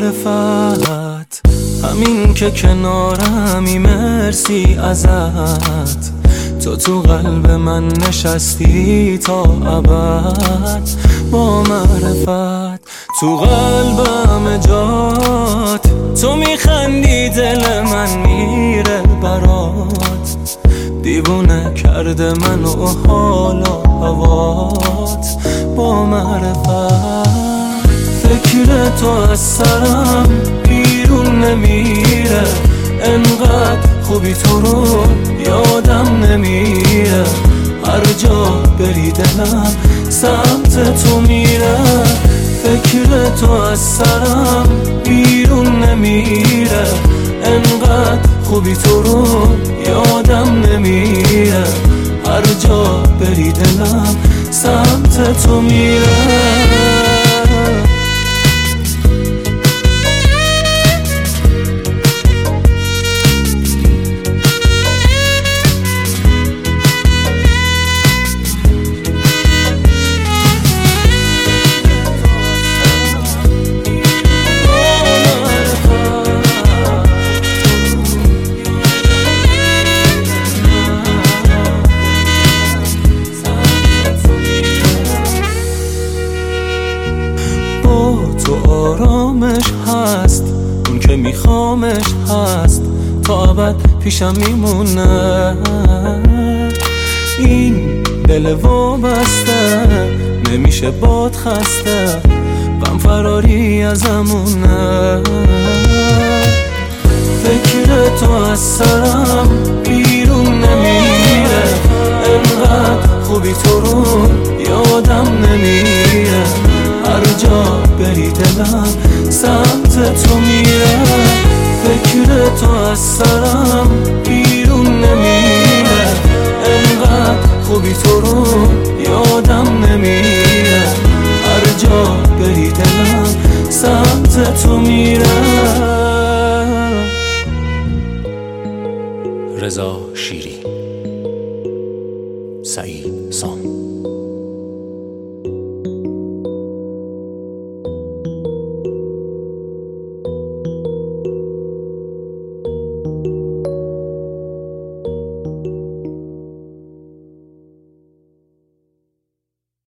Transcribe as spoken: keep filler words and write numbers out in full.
معرفت، همین که کنارمی مرسی ازت. تو تو قلب من نشستی تا ابد با معرفت. تو قلبم جات تو میخندی، دل من میره برات. دیوونه کرده منو حال و هوات با معرفت. فکر تو از سرم بیرون نمیره، انقدر خوبی تو رو یادم نمیره. هر جا بری دلم سمت تو میره. فکر تو از سرم بیرون نمیره، انقدر خوبی تو رو یادم نمیره. هر جا بری دلم سمت تو میره. تو آرامش هست، اون که میخوامش هست، تا ابد پیشم میمونه. این دل وابسته نمیشه باد خسته، غم فراری ازمونه. فکر تو از سرم بیرون نمیره، انقدر خوبی تو رو یادم نمیره. هر جا بری دلم سمت تو میره. فکر تو از سرم بیرون نمیره، انقدر خوبی تو رو یادم نمیره. هر جا بری دلم سمت تو میره. رضا شیری، سعید سام.